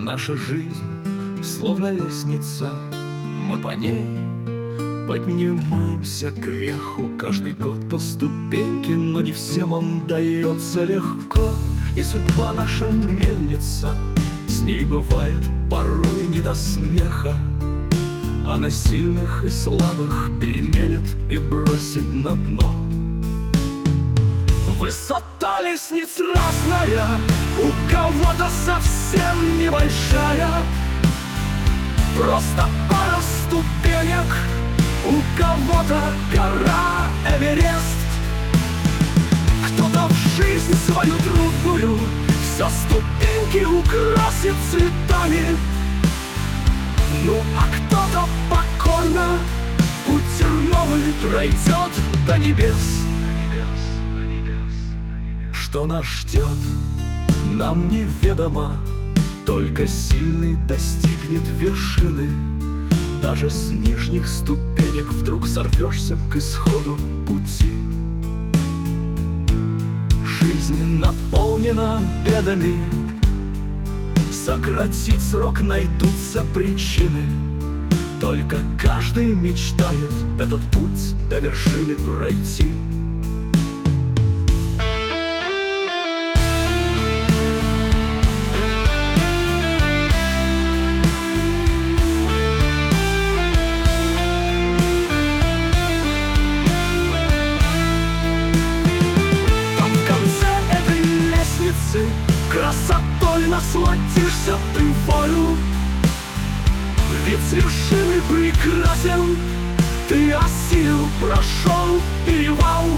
Наша жизнь словно лестница, мы по ней поднимаемся кверху. Каждый год по ступеньке, но не всем он дается легко. И судьба наша мельница, с ней бывает порой не до смеха. Она сильных и слабых перемелет и бросит на дно. Высота лестниц разная, у кого-то совсем небольшая, просто пара ступенек, у кого-то гора Эверест. Кто-то в жизнь свою трудную все ступеньки украсит цветами. Ну а кто-то покорно путь терновый пройдет до небес. Что нас ждет, нам неведомо, только сильный достигнет вершины. Даже с нижних ступенек вдруг сорвешься к исходу пути. Жизнь наполнена бедами, сократить срок найдутся причины. Только каждый мечтает этот путь до вершины пройти. Красотой насладишься ты волю, ведь с вершины прекрасен, ты осилил, прошел перевал.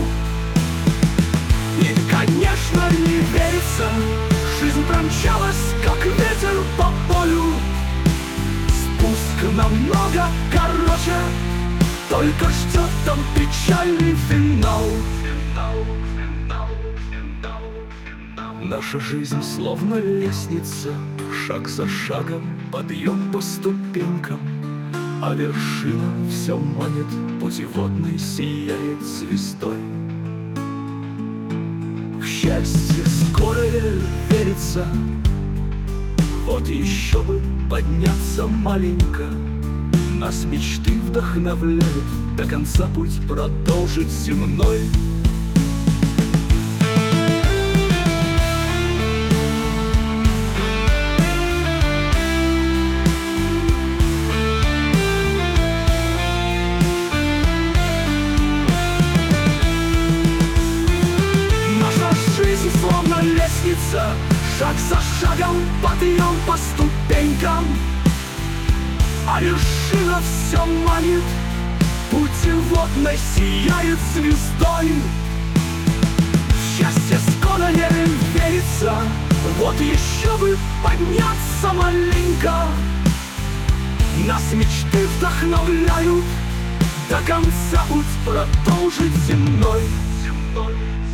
И, конечно, не верится, жизнь промчалась, как ветер по полю. Спуск намного короче, только ждет там печальный финал. Наша жизнь словно лестница, шаг за шагом, подъем по ступенькам, а вершина все манит, путеводной сияет звездой. В счастье скорое верится, вот еще бы подняться маленько. Нас мечты вдохновляют, до конца путь продолжить земной. Словно лестница, шаг за шагом, подъем по ступенькам, а вершина все манит, путеводной сияет звездой. В счастье скоро не верится, вот еще бы подняться маленько. Нас мечты вдохновляют, до конца путь продолжить земной.